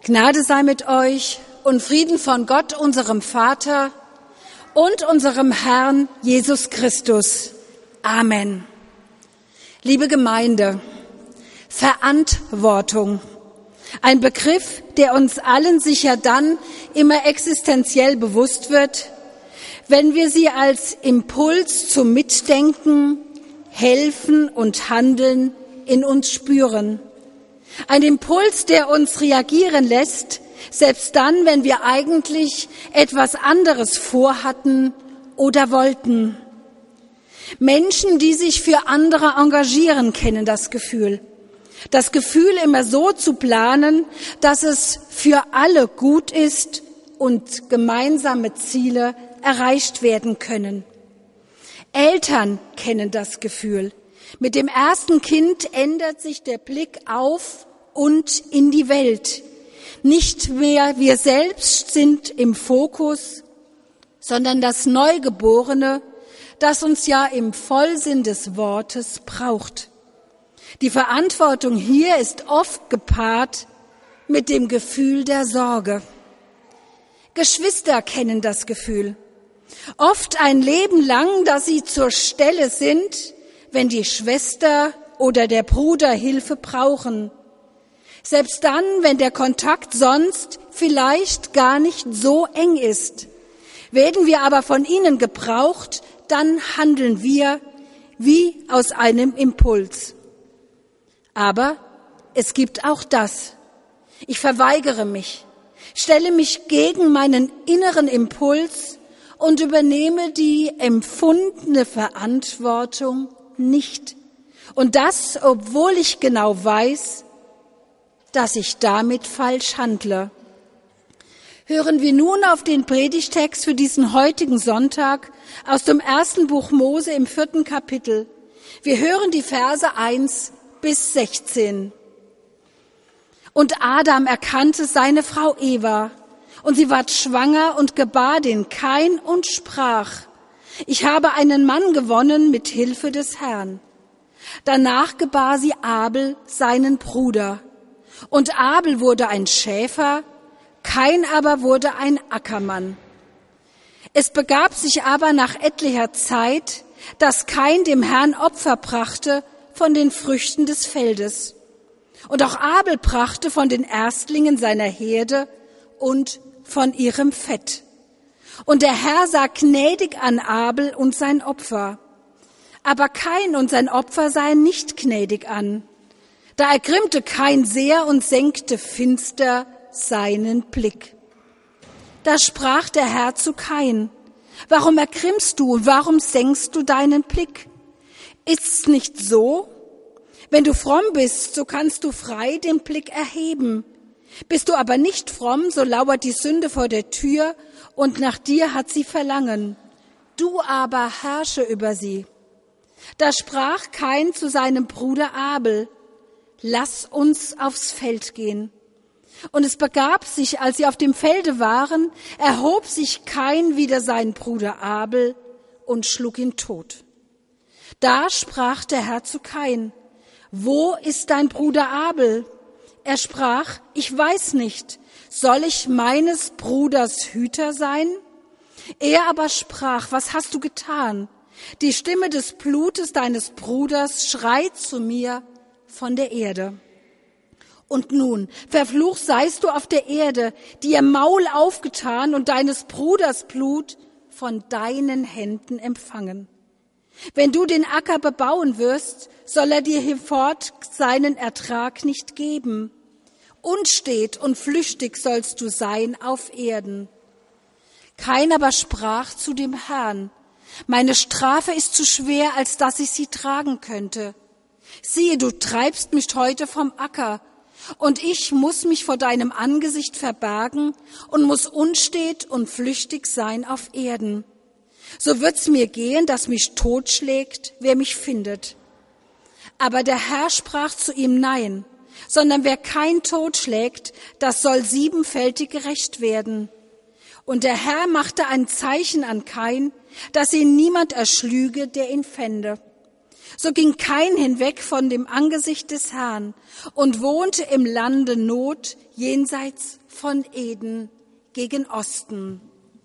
Gnade sei mit euch und Frieden von Gott, unserem Vater und unserem Herrn Jesus Christus. Amen. Liebe Gemeinde, Verantwortung. Ein Begriff, der uns allen sicher dann immer existenziell bewusst wird, wenn wir sie als Impuls zum Mitdenken, Helfen und Handeln in uns spüren. Ein Impuls, der uns reagieren lässt, selbst dann, wenn wir eigentlich etwas anderes vorhatten oder wollten. Menschen, die sich für andere engagieren, kennen das Gefühl. Das Gefühl, immer so zu planen, dass es für alle gut ist und gemeinsame Ziele erreicht werden können. Eltern kennen das Gefühl. Mit dem ersten Kind ändert sich der Blick auf und in die Welt. Nicht mehr wir selbst sind im Fokus, sondern das Neugeborene, das uns ja im Vollsinn des Wortes braucht. Die Verantwortung hier ist oft gepaart mit dem Gefühl der Sorge. Geschwister kennen das Gefühl. Oft ein Leben lang, dass sie zur Stelle sind, wenn die Schwester oder der Bruder Hilfe brauchen. Selbst dann, wenn der Kontakt sonst vielleicht gar nicht so eng ist. Werden wir aber von ihnen gebraucht, dann handeln wir wie aus einem Impuls. Aber es gibt auch das. Ich verweigere mich, stelle mich gegen meinen inneren Impuls und übernehme die empfundene Verantwortung nicht. Und das, obwohl ich genau weiß, dass ich damit falsch handle. Hören wir nun auf den Predigtext für diesen heutigen Sonntag aus dem 1. Buch Mose im 4. Kapitel. Wir hören die Verse 1 bis 16. Und Adam erkannte seine Frau Eva, und sie ward schwanger und gebar den Kain und sprach: Ich habe einen Mann gewonnen mit Hilfe des Herrn. Danach gebar sie Abel, seinen Bruder. Und Abel wurde ein Schäfer, Kain aber wurde ein Ackermann. Es begab sich aber nach etlicher Zeit, dass Kain dem Herrn Opfer brachte von den Früchten des Feldes. Und auch Abel brachte von den Erstlingen seiner Herde und von ihrem Fett. Und der Herr sah gnädig an Abel und sein Opfer. Aber Kain und sein Opfer sahen nicht gnädig an. Da ergrimmte Kain sehr und senkte finster seinen Blick. Da sprach der Herr zu Kain: Warum ergrimmst du und warum senkst du deinen Blick? Ist's nicht so? Wenn du fromm bist, so kannst du frei den Blick erheben. Bist du aber nicht fromm, so lauert die Sünde vor der Tür und nach dir hat sie Verlangen. Du aber herrsche über sie. Da sprach Kain zu seinem Bruder Abel: Lass uns aufs Feld gehen. Und es begab sich, als sie auf dem Felde waren, erhob sich Kain wider seinen Bruder Abel und schlug ihn tot. Da sprach der Herr zu Kain: Wo ist dein Bruder Abel? Er sprach: Ich weiß nicht. Soll ich meines Bruders Hüter sein? Er aber sprach: Was hast du getan? Die Stimme des Blutes deines Bruders schreit zu mir von der Erde. Und nun, verflucht seist du auf der Erde, die ihr Maul aufgetan und deines Bruders Blut von deinen Händen empfangen. Wenn du den Acker bebauen wirst, soll er dir hinfort seinen Ertrag nicht geben. Unstet und flüchtig sollst du sein auf Erden. Kain aber sprach zu dem Herrn: Meine Strafe ist zu schwer, als dass ich sie tragen könnte. Siehe, du treibst mich heute vom Acker, und ich muss mich vor deinem Angesicht verbergen und muss unstet und flüchtig sein auf Erden. So wird's mir gehen, dass mich totschlägt, wer mich findet. Aber der Herr sprach zu ihm: Nein, sondern wer kein totschlägt, das soll siebenfältig gerecht werden. Und der Herr machte ein Zeichen an Kain, dass ihn niemand erschlüge, der ihn fände. So ging Kain hinweg von dem Angesicht des Herrn und wohnte im Lande Not jenseits von Eden gegen Osten.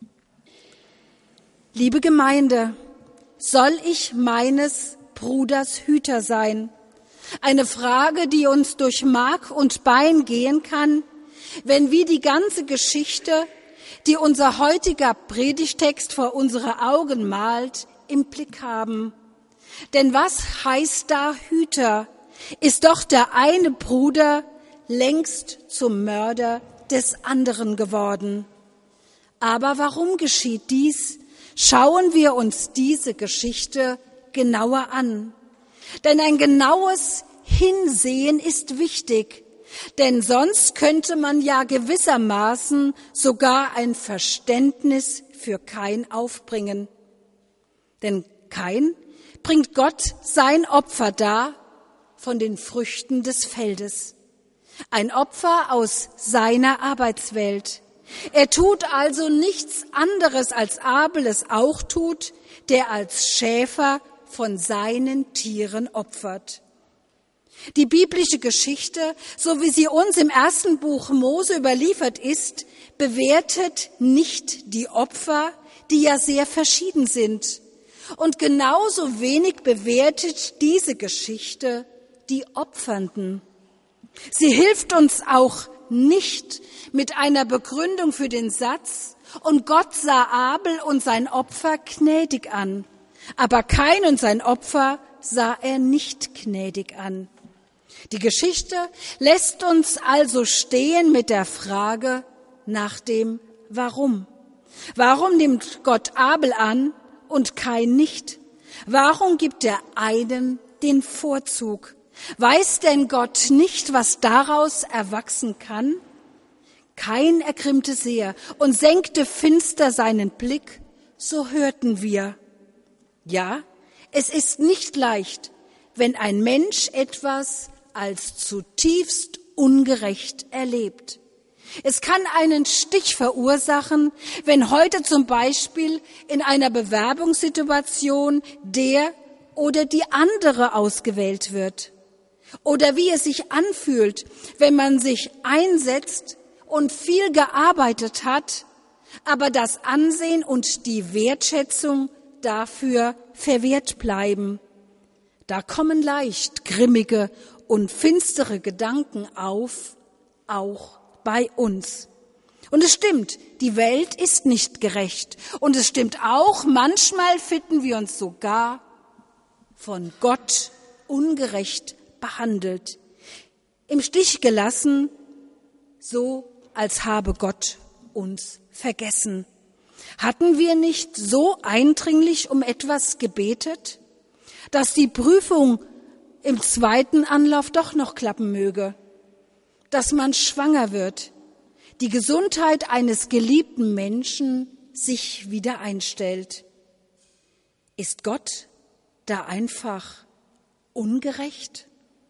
Liebe Gemeinde, soll ich meines Bruders Hüter sein? Eine Frage, die uns durch Mark und Bein gehen kann, wenn wir die ganze Geschichte, die unser heutiger Predigtext vor unsere Augen malt, im Blick haben. Denn was heißt da Hüter? Ist doch der eine Bruder längst zum Mörder des anderen geworden. Aber warum geschieht dies? Schauen wir uns diese Geschichte genauer an. Denn ein genaues Hinsehen ist wichtig, denn sonst könnte man ja gewissermaßen sogar ein Verständnis für Kain aufbringen. Denn Kain bringt Gott sein Opfer dar von den Früchten des Feldes. Ein Opfer aus seiner Arbeitswelt. Er tut also nichts anderes, als Abel es auch tut, der als Schäfer von seinen Tieren opfert. Die biblische Geschichte, so wie sie uns im ersten Buch Mose überliefert ist, bewertet nicht die Opfer, die ja sehr verschieden sind. Und genauso wenig bewertet diese Geschichte die Opfernden. Sie hilft uns auch nicht mit einer Begründung für den Satz, und Gott sah Abel und sein Opfer gnädig an. Aber Kain und sein Opfer sah er nicht gnädig an. Die Geschichte lässt uns also stehen mit der Frage nach dem Warum. Warum nimmt Gott Abel an und Kain nicht? Warum gibt der einen den Vorzug? Weiß denn Gott nicht, was daraus erwachsen kann? Kain ergrimmte sehr und senkte finster seinen Blick, so hörten wir. Ja, es ist nicht leicht, wenn ein Mensch etwas als zutiefst ungerecht erlebt. Es kann einen Stich verursachen, wenn heute zum Beispiel in einer Bewerbungssituation der oder die andere ausgewählt wird. Oder wie es sich anfühlt, wenn man sich einsetzt und viel gearbeitet hat, aber das Ansehen und die Wertschätzung dafür verwehrt bleiben. Da kommen leicht grimmige und finstere Gedanken auf, auch bei uns. Und es stimmt, die Welt ist nicht gerecht. Und es stimmt auch, manchmal finden wir uns sogar von Gott ungerecht behandelt, im Stich gelassen, so als habe Gott uns vergessen. Hatten wir nicht so eindringlich um etwas gebetet, dass die Prüfung im zweiten Anlauf doch noch klappen möge, dass man schwanger wird, die Gesundheit eines geliebten Menschen sich wieder einstellt? Ist Gott da einfach ungerecht?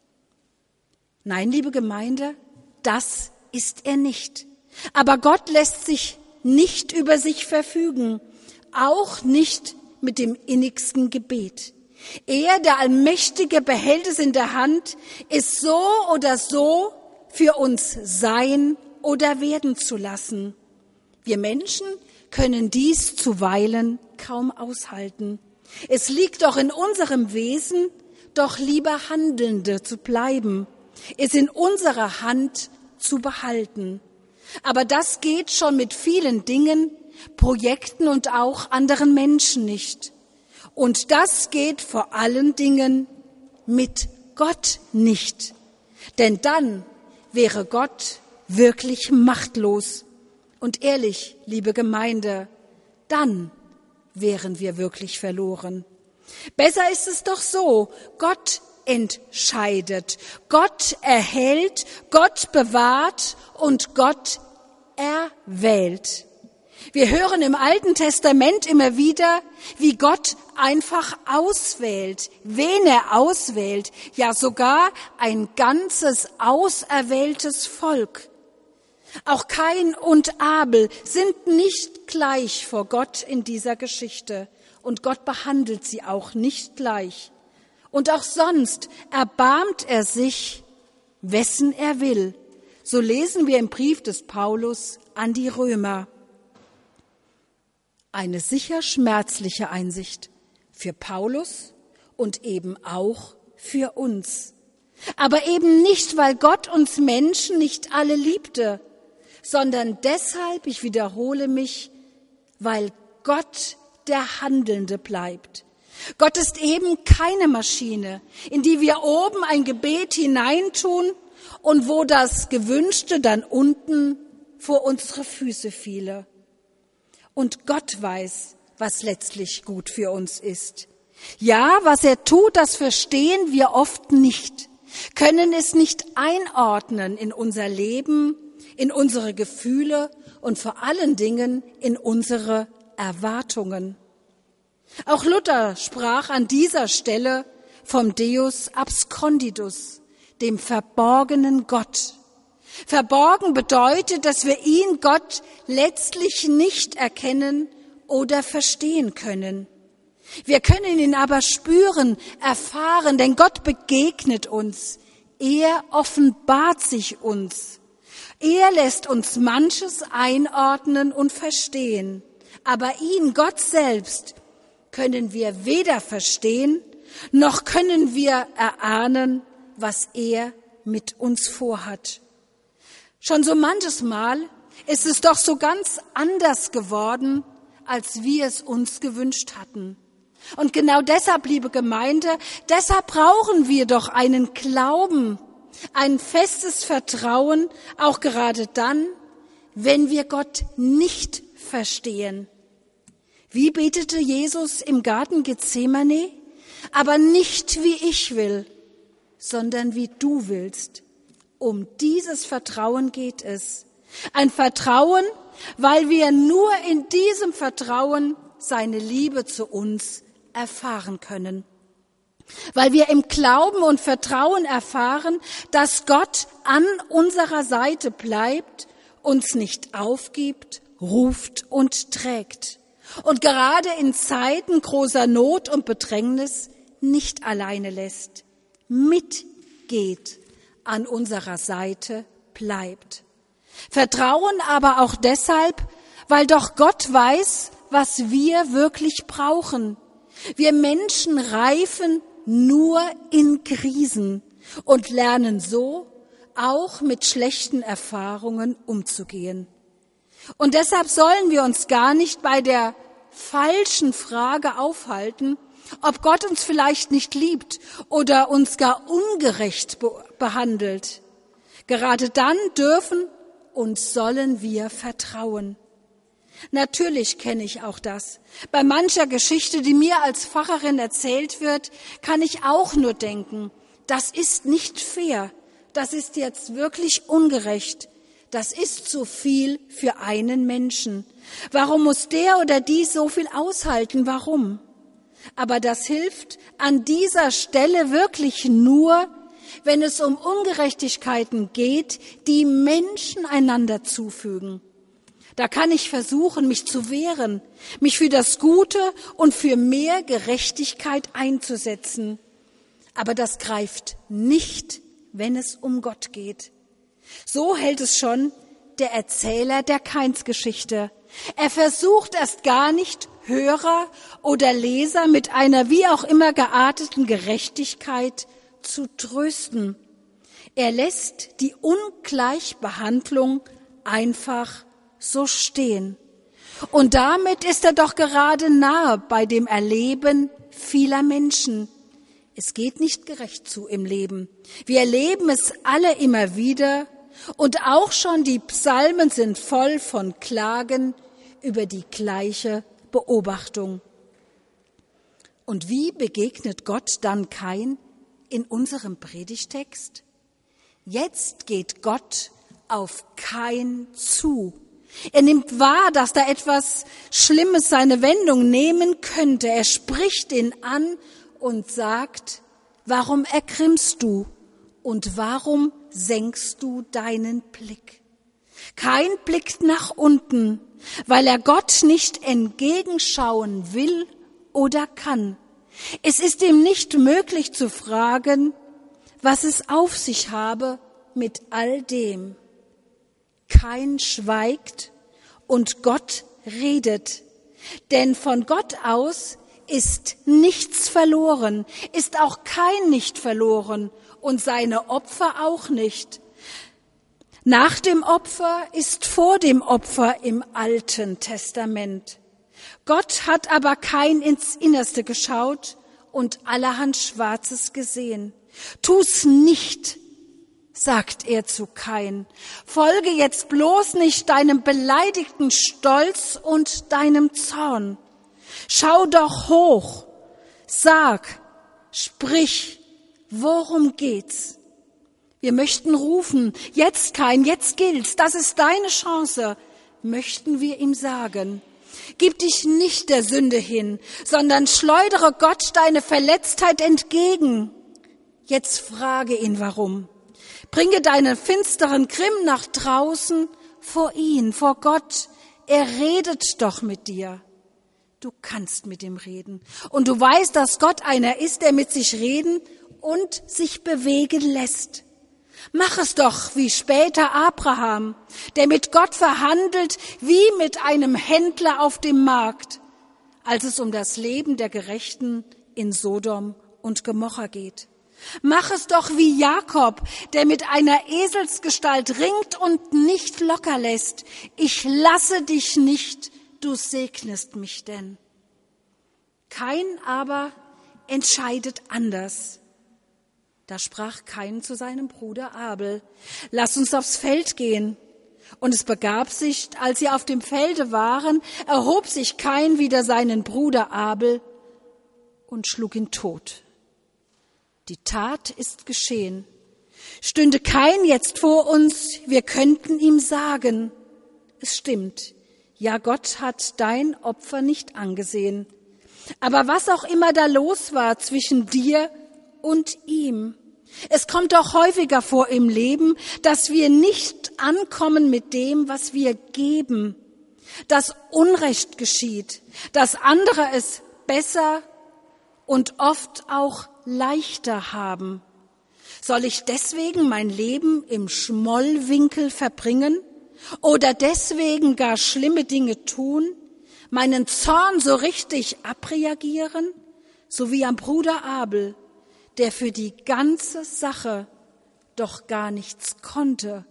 Nein, liebe Gemeinde, das ist er nicht. Aber Gott lässt sich nicht über sich verfügen, auch nicht mit dem innigsten Gebet. Er, der Allmächtige, behält es in der Hand, es so oder so für uns sein oder werden zu lassen. Wir Menschen können dies zuweilen kaum aushalten. Es liegt doch in unserem Wesen, doch lieber Handelnde zu bleiben, es in unserer Hand zu behalten. Aber das geht schon mit vielen Dingen, Projekten und auch anderen Menschen nicht. Und das geht vor allen Dingen mit Gott nicht. Denn dann wäre Gott wirklich machtlos. Und ehrlich, liebe Gemeinde, dann wären wir wirklich verloren. Besser ist es doch so, Gott entscheidet, Gott erhält, Gott bewahrt und Gott erwählt. Wir hören im Alten Testament immer wieder, wie Gott einfach auswählt, wen er auswählt, ja sogar ein ganzes auserwähltes Volk. Auch Kain und Abel sind nicht gleich vor Gott in dieser Geschichte und Gott behandelt sie auch nicht gleich. Und auch sonst erbarmt er sich, wessen er will. So lesen wir im Brief des Paulus an die Römer. Eine sicher schmerzliche Einsicht für Paulus und eben auch für uns. Aber eben nicht, weil Gott uns Menschen nicht alle liebte, sondern deshalb, ich wiederhole mich, weil Gott der Handelnde bleibt. Gott ist eben keine Maschine, in die wir oben ein Gebet hineintun und wo das Gewünschte dann unten vor unsere Füße fiele. Und Gott weiß, was letztlich gut für uns ist. Ja, was er tut, das verstehen wir oft nicht, können es nicht einordnen in unser Leben, in unsere Gefühle und vor allen Dingen in unsere Erwartungen. Auch Luther sprach an dieser Stelle vom Deus absconditus, dem verborgenen Gott. Verborgen bedeutet, dass wir ihn, Gott, letztlich nicht erkennen oder verstehen können. Wir können ihn aber spüren, erfahren, denn Gott begegnet uns. Er offenbart sich uns. Er lässt uns manches einordnen und verstehen. Aber ihn, Gott selbst, können wir weder verstehen, noch können wir erahnen, was er mit uns vorhat. Schon so manches Mal ist es doch so ganz anders geworden, als wir es uns gewünscht hatten. Und genau deshalb, liebe Gemeinde, deshalb brauchen wir doch einen Glauben, ein festes Vertrauen, auch gerade dann, wenn wir Gott nicht verstehen. Wie betete Jesus im Garten Gethsemane? Aber nicht wie ich will, sondern wie du willst. Um dieses Vertrauen geht es. Ein Vertrauen, weil wir nur in diesem Vertrauen seine Liebe zu uns erfahren können. Weil wir im Glauben und Vertrauen erfahren, dass Gott an unserer Seite bleibt, uns nicht aufgibt, ruft und trägt. Und gerade in Zeiten großer Not und Bedrängnis nicht alleine lässt, mitgeht, an unserer Seite bleibt. Vertrauen aber auch deshalb, weil doch Gott weiß, was wir wirklich brauchen. Wir Menschen reifen nur in Krisen und lernen so auch mit schlechten Erfahrungen umzugehen. Und deshalb sollen wir uns gar nicht bei der falschen Frage aufhalten, ob Gott uns vielleicht nicht liebt oder uns gar ungerecht behandelt. Gerade dann dürfen und sollen wir vertrauen. Natürlich kenne ich auch das. Bei mancher Geschichte, die mir als Pfarrerin erzählt wird, kann ich auch nur denken, das ist nicht fair, das ist jetzt wirklich ungerecht, das ist zu viel für einen Menschen. Warum muss der oder die so viel aushalten? Warum? Aber das hilft an dieser Stelle wirklich nur, wenn es um Ungerechtigkeiten geht, die Menschen einander zufügen. Da kann ich versuchen, mich zu wehren, mich für das Gute und für mehr Gerechtigkeit einzusetzen. Aber das greift nicht, wenn es um Gott geht. So hält es schon der Erzähler der Kains-Geschichte. Er versucht erst gar nicht, Hörer oder Leser mit einer wie auch immer gearteten Gerechtigkeit zu trösten. Er lässt die Ungleichbehandlung einfach so stehen. Und damit ist er doch gerade nahe bei dem Erleben vieler Menschen. Es geht nicht gerecht zu im Leben. Wir erleben es alle immer wieder und auch schon die Psalmen sind voll von Klagen über die gleiche Beobachtung. Und wie begegnet Gott dann Kain in unserem Predigtext? Jetzt geht Gott auf Kain zu. Er nimmt wahr, dass da etwas Schlimmes seine Wendung nehmen könnte. Er spricht ihn an und sagt, warum ergrimmst du und warum senkst du deinen Blick? Kain blickt nach unten, weil er Gott nicht entgegenschauen will oder kann. Es ist ihm nicht möglich zu fragen, was es auf sich habe mit all dem. Kain schweigt und Gott redet, denn von Gott aus ist nichts verloren, ist auch Kain nicht verloren und seine Opfer auch nicht. Nach dem Opfer ist vor dem Opfer im Alten Testament. Gott hat aber Kain ins Innerste geschaut und allerhand Schwarzes gesehen. Tu's nicht, sagt er zu Kain. Folge jetzt bloß nicht deinem beleidigten Stolz und deinem Zorn. Schau doch hoch, sag, sprich, worum geht's? Wir möchten rufen, jetzt Kain, jetzt gilt's, das ist deine Chance, möchten wir ihm sagen. Gib dich nicht der Sünde hin, sondern schleudere Gott deine Verletztheit entgegen. Jetzt frage ihn, warum. Bringe deinen finsteren Grimm nach draußen vor ihn, vor Gott. Er redet doch mit dir. Du kannst mit ihm reden. Und du weißt, dass Gott einer ist, der mit sich reden und sich bewegen lässt. Mach es doch wie später Abraham, der mit Gott verhandelt wie mit einem Händler auf dem Markt, als es um das Leben der Gerechten in Sodom und Gomorra geht. Mach es doch wie Jakob, der mit einer Eselsgestalt ringt und nicht locker lässt. Ich lasse dich nicht, du segnest mich denn. Kain aber entscheidet anders. Da sprach Kain zu seinem Bruder Abel, lass uns aufs Feld gehen. Und es begab sich, als sie auf dem Felde waren, erhob sich Kain wider seinen Bruder Abel und schlug ihn tot. Die Tat ist geschehen. Stünde Kain jetzt vor uns, wir könnten ihm sagen, es stimmt, ja, Gott hat dein Opfer nicht angesehen. Aber was auch immer da los war zwischen dir und ihm. Es kommt doch häufiger vor im Leben, dass wir nicht ankommen mit dem, was wir geben, dass Unrecht geschieht, dass andere es besser und oft auch leichter haben. Soll ich deswegen mein Leben im Schmollwinkel verbringen oder deswegen gar schlimme Dinge tun, meinen Zorn so richtig abreagieren, so wie am Bruder Abel, der für die ganze Sache doch gar nichts konnte?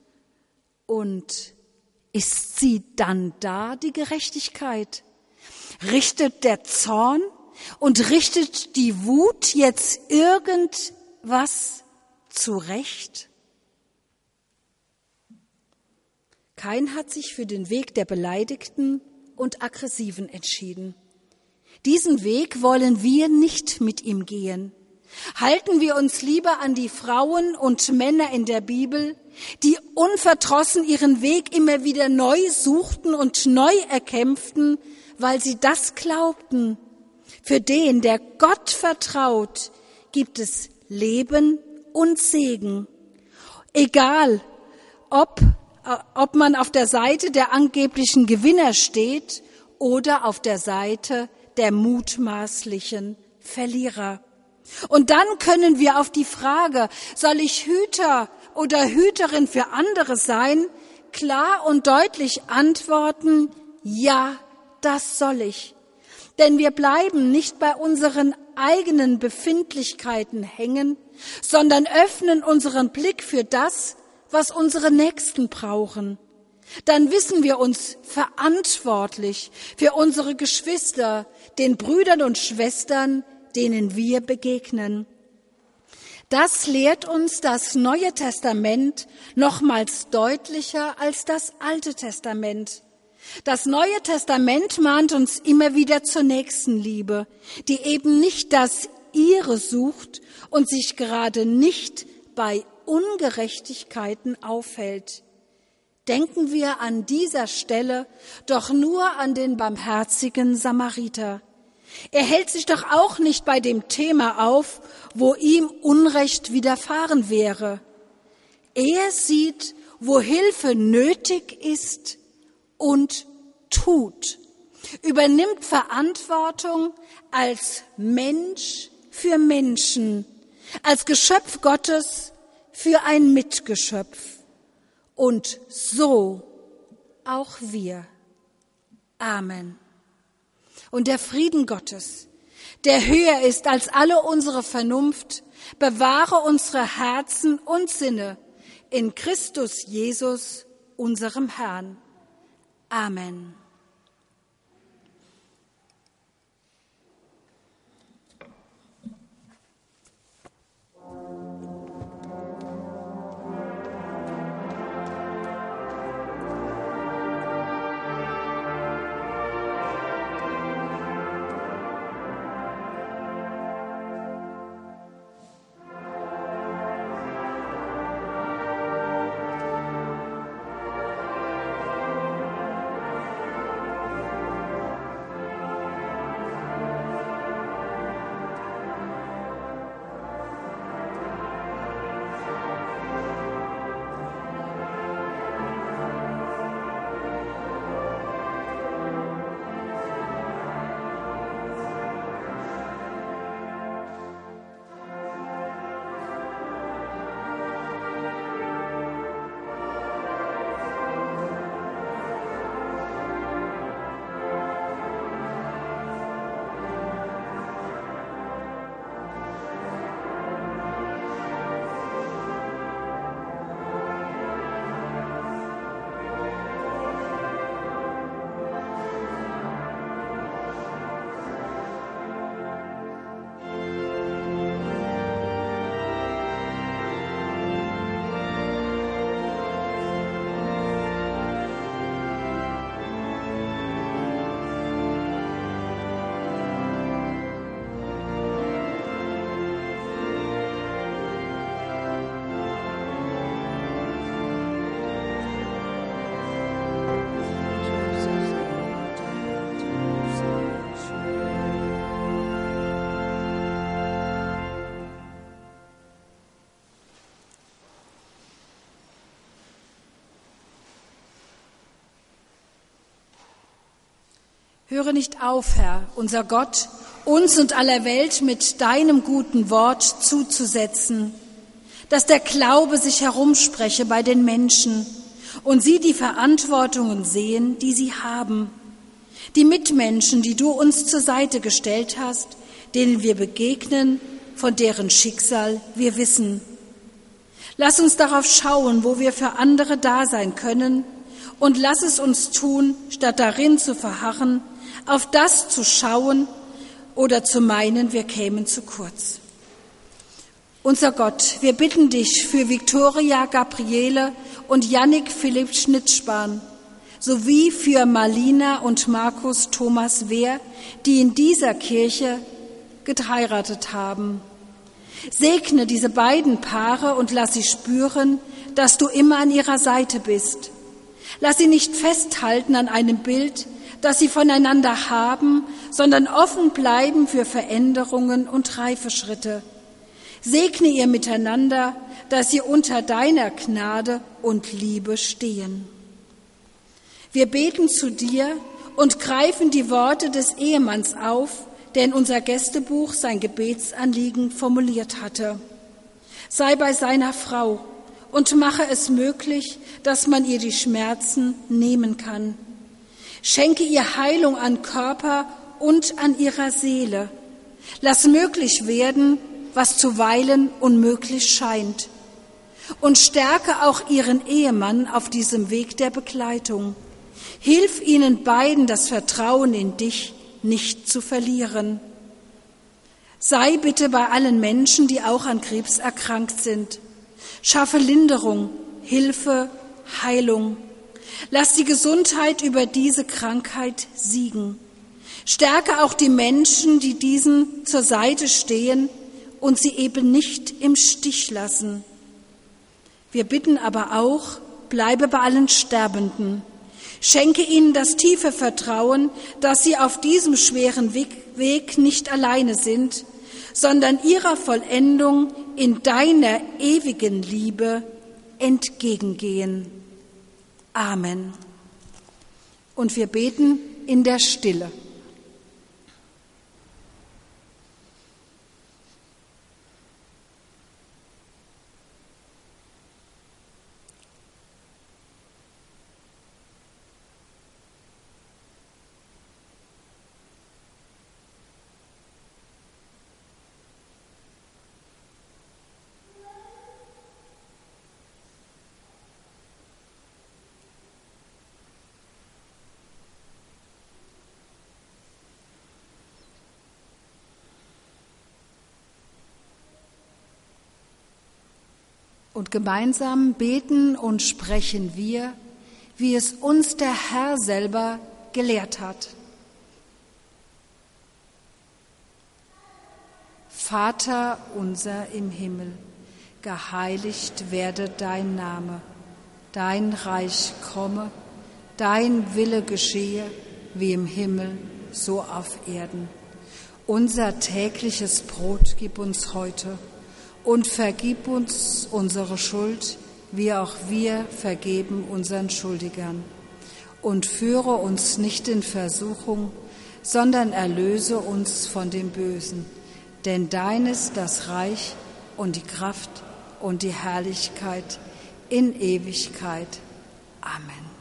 Und ist sie dann da, die Gerechtigkeit? Richtet der Zorn und richtet die Wut jetzt irgendwas zurecht? Kain hat sich für den Weg der Beleidigten und Aggressiven entschieden. Diesen Weg wollen wir nicht mit ihm gehen. Halten wir uns lieber an die Frauen und Männer in der Bibel, die unverdrossen ihren Weg immer wieder neu suchten und neu erkämpften, weil sie das glaubten. Für den, der Gott vertraut, gibt es Leben und Segen. Egal, ob man auf der Seite der angeblichen Gewinner steht oder auf der Seite der mutmaßlichen Verlierer. Und dann können wir auf die Frage, soll ich Hüter oder Hüterin für andere sein, klar und deutlich antworten, ja, das soll ich. Denn wir bleiben nicht bei unseren eigenen Befindlichkeiten hängen, sondern öffnen unseren Blick für das, was unsere Nächsten brauchen. Dann wissen wir uns verantwortlich für unsere Geschwister, den Brüdern und Schwestern, denen wir begegnen. Das lehrt uns das Neue Testament nochmals deutlicher als das Alte Testament. Das Neue Testament mahnt uns immer wieder zur Nächstenliebe, die eben nicht das Ihre sucht und sich gerade nicht bei Ungerechtigkeiten aufhält. Denken wir an dieser Stelle doch nur an den barmherzigen Samariter. Er hält sich doch auch nicht bei dem Thema auf, wo ihm Unrecht widerfahren wäre. Er sieht, wo Hilfe nötig ist und tut. übernimmt Verantwortung als Mensch für Menschen, als Geschöpf Gottes für ein Mitgeschöpf. Und so auch wir. Amen. Und der Frieden Gottes, der höher ist als alle unsere Vernunft, bewahre unsere Herzen und Sinne in Christus Jesus, unserem Herrn. Amen. Höre nicht auf, Herr, unser Gott, uns und aller Welt mit deinem guten Wort zuzusetzen, dass der Glaube sich herumspreche bei den Menschen und sie die Verantwortungen sehen, die sie haben. Die Mitmenschen, die du uns zur Seite gestellt hast, denen wir begegnen, von deren Schicksal wir wissen. Lass uns darauf schauen, wo wir für andere da sein können, und lass es uns tun, statt darin zu verharren, auf das zu schauen oder zu meinen, wir kämen zu kurz. Unser Gott, wir bitten dich für Viktoria Gabriele und Jannik Philipp Schnitzspahn sowie für Marlina und Markus Thomas Wehr, die in dieser Kirche geheiratet haben. Segne diese beiden Paare und lass sie spüren, dass du immer an ihrer Seite bist. Lass sie nicht festhalten an einem Bild, das sie voneinander haben, sondern offen bleiben für Veränderungen und Reifeschritte. Segne ihr miteinander, dass sie unter deiner Gnade und Liebe stehen. Wir beten zu dir und greifen die Worte des Ehemanns auf, der in unser Gästebuch sein Gebetsanliegen formuliert hatte. Sei bei seiner Frau und mache es möglich, dass man ihr die Schmerzen nehmen kann. Schenke ihr Heilung an Körper und an ihrer Seele. Lass möglich werden, was zuweilen unmöglich scheint. Und stärke auch ihren Ehemann auf diesem Weg der Begleitung. Hilf ihnen beiden, das Vertrauen in dich nicht zu verlieren. Sei bitte bei allen Menschen, die auch an Krebs erkrankt sind. Schaffe Linderung, Hilfe, Heilung. Lass die Gesundheit über diese Krankheit siegen. Stärke auch die Menschen, die diesen zur Seite stehen und sie eben nicht im Stich lassen. Wir bitten aber auch, bleibe bei allen Sterbenden. Schenke ihnen das tiefe Vertrauen, dass sie auf diesem schweren Weg nicht alleine sind, sondern ihrer Vollendung in deiner ewigen Liebe entgegengehen. Amen. Und wir beten in der Stille. Und gemeinsam beten und sprechen wir, wie es uns der Herr selber gelehrt hat. Vater unser im Himmel, geheiligt werde dein Name, dein Reich komme, dein Wille geschehe, wie im Himmel, so auf Erden. Unser tägliches Brot gib uns heute und vergib uns unsere Schuld, wie auch wir vergeben unseren Schuldigern. Und führe uns nicht in Versuchung, sondern erlöse uns von dem Bösen. Denn dein ist das Reich und die Kraft und die Herrlichkeit in Ewigkeit. Amen.